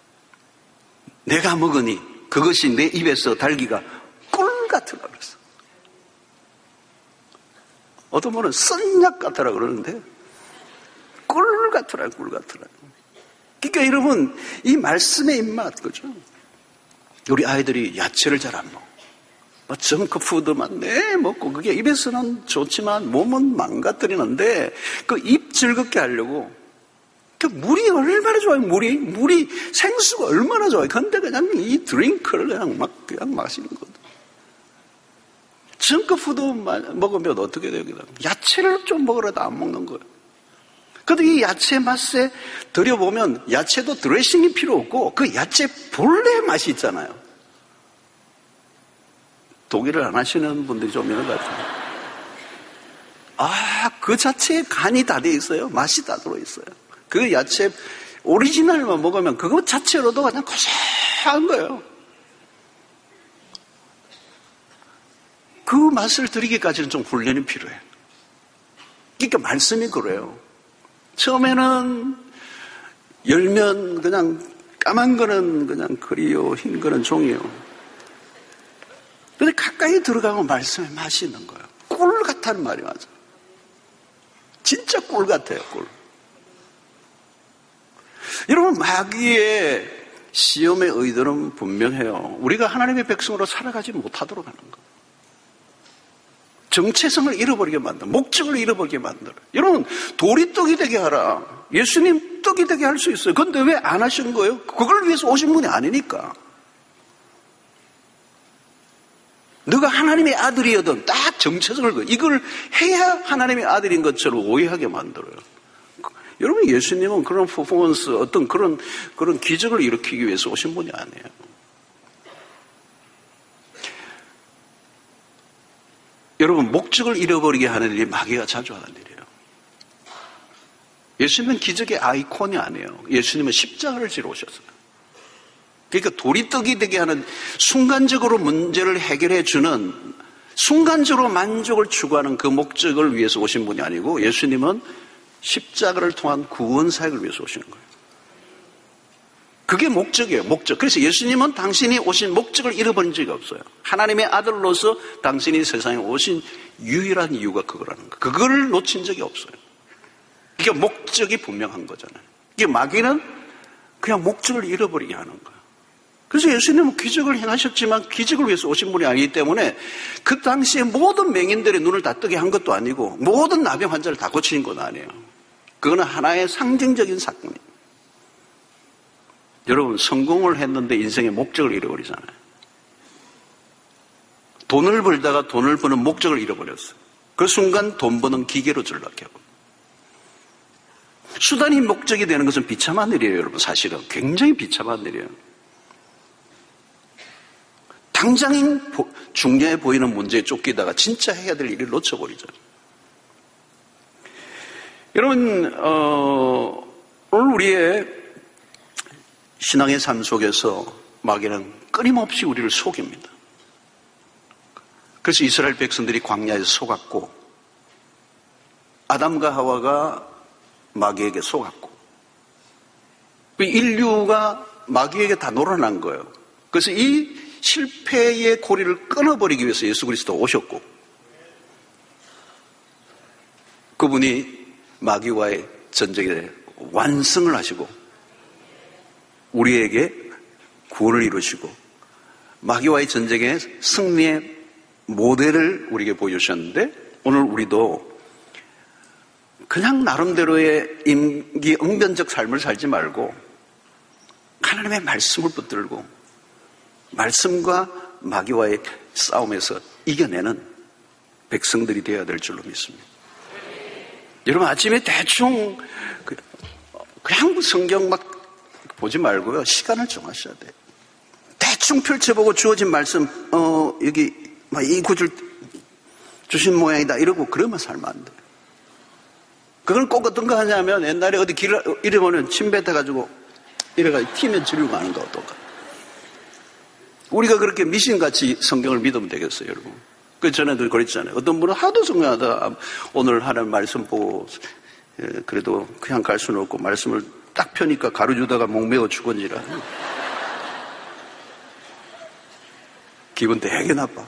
내가 먹으니 그것이 내 입에서 달기가 꿀 같으라 그랬어. 어떤 분은 쓴약 같으라 그러는데 꿀 같으라. 그러니까 여러분, 이 말씀의 입맛, 그죠? 우리 아이들이 야채를 잘 안 먹어. 뭐 정크푸드만 먹고 그게 입에서는 좋지만 몸은 망가뜨리는데 그 입 즐겁게 하려고 그 물이 얼마나 좋아요. 물이 생수가 얼마나 좋아요. 근데 그냥 이 드링크를 그냥 마시는 거죠. 정크푸드 먹으면 어떻게 돼요? 야채를 좀 먹으라도 안 먹는 거예요. 그래도 이 야채 맛에 들여보면 야채도 드레싱이 필요 없고 그 야채 본래 맛이 있잖아요. 독일을 안 하시는 분들이 좀 있는 것 같아요. 그 자체에 간이 다 돼 있어요. 맛이 다 들어있어요. 그 야채 오리지널만 먹으면 그것 자체로도 그냥 고소한 거예요. 그 맛을 들이기까지는 좀 훈련이 필요해요. 그러니까 말씀이 그래요. 처음에는 열면 그냥 까만 거는 그냥 글이요, 흰 거는 종이요. 근데 가까이 들어가면 말씀의 맛이 있는 거예요. 꿀 같다는 말이 맞아. 진짜 꿀 같아요, 꿀. 여러분, 마귀의 시험의 의도는 분명해요. 우리가 하나님의 백성으로 살아가지 못하도록 하는 거예요. 정체성을 잃어버리게 만들어, 목적을 잃어버리게 만들어. 여러분, 돌이 떡이 되게 하라. 예수님 떡이 되게 할 수 있어요. 그런데 왜 안 하시는 거예요? 그걸 위해서 오신 분이 아니니까. 너가 하나님의 아들이어든 딱 정체성을, 이걸 해야 하나님의 아들인 것처럼 오해하게 만들어요. 여러분, 예수님은 그런 퍼포먼스, 어떤 그런 기적을 일으키기 위해서 오신 분이 아니에요. 여러분, 목적을 잃어버리게 하는 일이 마귀가 자주 하는 일이에요. 예수님은 기적의 아이콘이 아니에요. 예수님은 십자가를 지러 오셨어요. 그러니까 돌이 떡이 되게 하는 순간적으로 문제를 해결해 주는, 순간적으로 만족을 추구하는 그 목적을 위해서 오신 분이 아니고, 예수님은 십자가를 통한 구원 사역을 위해서 오시는 거예요. 그게 목적이에요, 목적. 그래서 예수님은 당신이 오신 목적을 잃어버린 적이 없어요. 하나님의 아들로서 당신이 세상에 오신 유일한 이유가 그거라는 거예요. 그걸 놓친 적이 없어요. 이게 목적이 분명한 거잖아요. 이게 마귀는 그냥 목적을 잃어버리게 하는 거예요. 그래서 예수님은 기적을 행하셨지만 기적을 위해서 오신 분이 아니기 때문에 그 당시에 모든 맹인들의 눈을 다 뜨게 한 것도 아니고 모든 나병 환자를 다 고치는 건 아니에요. 그거는 하나의 상징적인 사건이에요. 여러분, 성공을 했는데 인생의 목적을 잃어버리잖아요. 돈을 벌다가 돈을 버는 목적을 잃어버렸어요. 그 순간 돈 버는 기계로 전락하고. 수단이 목적이 되는 것은 비참한 일이에요, 여러분. 사실은 굉장히 비참한 일이에요. 당장 중요해 보이는 문제에 쫓기다가 진짜 해야 될 일을 놓쳐버리죠. 여러분, 오늘 우리의 신앙의 삶 속에서 마귀는 끊임없이 우리를 속입니다. 그래서 이스라엘 백성들이 광야에서 속았고, 아담과 하와가 마귀에게 속았고, 인류가 마귀에게 다 놀아난 거예요. 그래서 이 실패의 고리를 끊어버리기 위해서 예수 그리스도 오셨고, 그분이 마귀와의 전쟁에 완승을 하시고 우리에게 구원을 이루시고 마귀와의 전쟁의 승리의 모델을 우리에게 보여주셨는데, 오늘 우리도 그냥 나름대로의 임기응변적 삶을 살지 말고 하나님의 말씀을 붙들고 말씀과 마귀와의 싸움에서 이겨내는 백성들이 되어야 될 줄로 믿습니다. 여러분 아침에 대충 그냥 성경 막 보지 말고요. 시간을 정하셔야 돼요. 대충 펼쳐보고 주어진 말씀 여기 이 구절 주신 모양이다 이러고 그러면 살면 안 돼요. 그건 꼭 어떤 거 하냐면 옛날에 어디 길을 이러면 침 뱉어가지고 이래가지고 튀면 지르고 가는 거와 똑같아. 우리가 그렇게 미신같이 성경을 믿으면 되겠어요, 여러분. 그 전에도 그랬잖아요. 어떤 분은 하도 성경하다 오늘 하는 말씀 보고 그래도 그냥 갈 수는 없고 말씀을 딱 펴니까 가로주다가 목매어 죽은지라 기분 되게 나빠.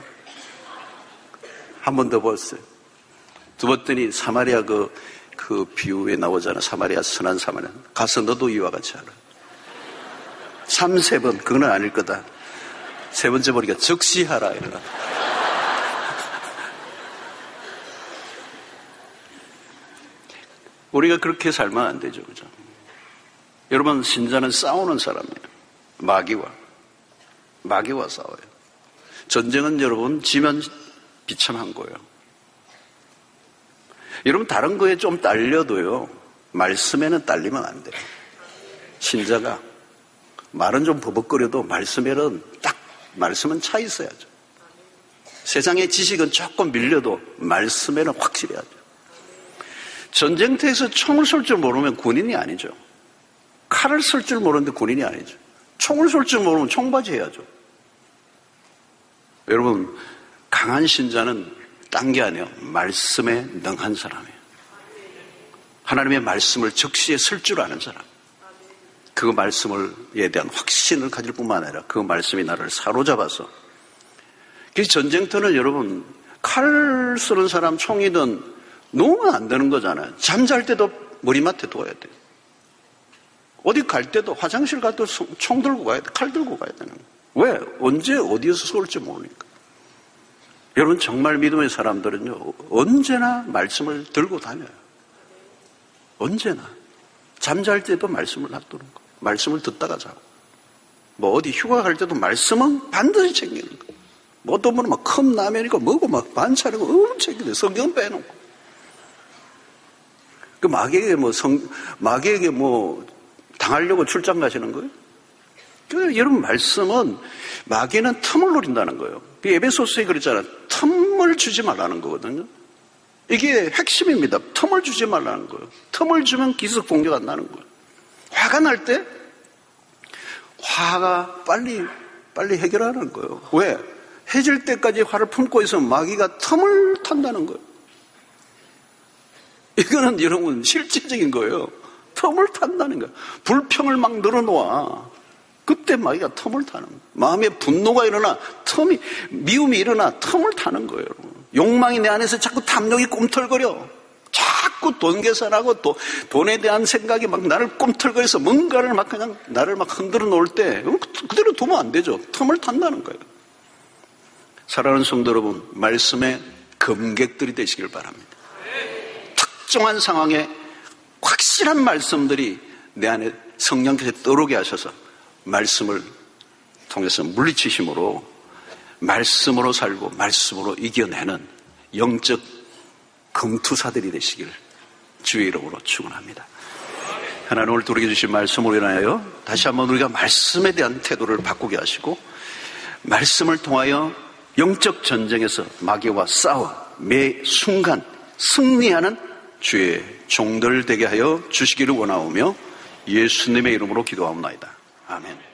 한 번 더 봤어요. 두 봤더니 사마리아 그 비유에 나오잖아. 사마리아 선한 사마리아. 가서 너도 이와 같이 하라. 3-4번 그건 아닐 거다. 세 번째 보니까 적시하라 이러나. 우리가 그렇게 살면 안 되죠, 그죠? 여러분 신자는 싸우는 사람이에요. 마귀와 싸워요. 전쟁은 여러분 지면 비참한 거예요. 여러분 다른 거에 좀 딸려도요 말씀에는 딸리면 안 돼요. 신자가 말은 좀 버벅거려도 말씀은 차 있어야죠. 세상의 지식은 조금 밀려도 말씀에는 확실해야죠. 전쟁터에서 총을 쏠 줄 모르면 군인이 아니죠. 칼을 쓸 줄 모르는데 군인이 아니죠. 총을 쏠 줄 모르면 총바지 해야죠. 여러분 강한 신자는 딴 게 아니에요. 말씀에 능한 사람이에요. 하나님의 말씀을 적시에 쓸 줄 아는 사람. 그 말씀에 대한 확신을 가질 뿐만 아니라 그 말씀이 나를 사로잡아서. 그래서 전쟁터는 여러분 칼 쓰는 사람 총이든 놓으면 안 되는 거잖아요. 잠잘 때도 머리맡에 둬야 돼요. 어디 갈 때도 화장실 갈 때도 총 들고 가야 돼. 칼 들고 가야 되는 거예요. 왜? 언제 어디에서 쏠지 모르니까. 여러분 정말 믿음의 사람들은요 언제나 말씀을 들고 다녀요. 언제나. 잠잘 때도 말씀을 놔두는 거예요. 말씀을 듣다가 자고. 어디 휴가 갈 때도 말씀은 반드시 챙기는 거예요. 어떤 분은 막 컵 라면이고 뭐고 막 반찬이고 엄청 챙기는데 성경 빼놓고. 그 마귀에게 당하려고 출장 가시는 거예요? 그래서 여러분 말씀은 마귀는 틈을 노린다는 거예요. 에베소서에 그랬잖아요. 틈을 주지 말라는 거거든요. 이게 핵심입니다. 틈을 주지 말라는 거예요. 틈을 주면 기습 공격 안 나는 거예요. 화가 날 때 화가 빨리 해결하는 거예요. 왜? 해질 때까지 화를 품고 있으면 마귀가 틈을 탄다는 거예요. 이거는 여러분 실제적인 거예요. 틈을 탄다는 거예요. 불평을 막 늘어놓아. 그때 마귀가 틈을 타는 거예요. 마음에 분노가 일어나 미움이 일어나 틈을 타는 거예요. 욕망이 내 안에서 자꾸 탐욕이 꿈틀거려. 자꾸 돈 계산하고 또 돈에 대한 생각이 막 나를 꿈틀거려서 뭔가를 막 그냥 나를 막 흔들어 놓을 때 그대로 두면 안 되죠. 틈을 탄다는 거예요. 사랑하는 성도 여러분, 말씀의 검객들이 되시길 바랍니다. 특정한 상황에 확실한 말씀들이 내 안에 성령께서 떠오르게 하셔서 말씀을 통해서 물리치심으로 말씀으로 살고 말씀으로 이겨내는 영적 검투사들이 되시길 주의 이름으로 축원합니다. 하나님 오늘 우리에게 주신 말씀으로 인하여 다시 한번 우리가 말씀에 대한 태도를 바꾸게 하시고 말씀을 통하여 영적 전쟁에서 마귀와 싸워 매 순간 승리하는 주의 종들 되게 하여 주시기를 원하오며 예수님의 이름으로 기도하옵나이다. 아멘.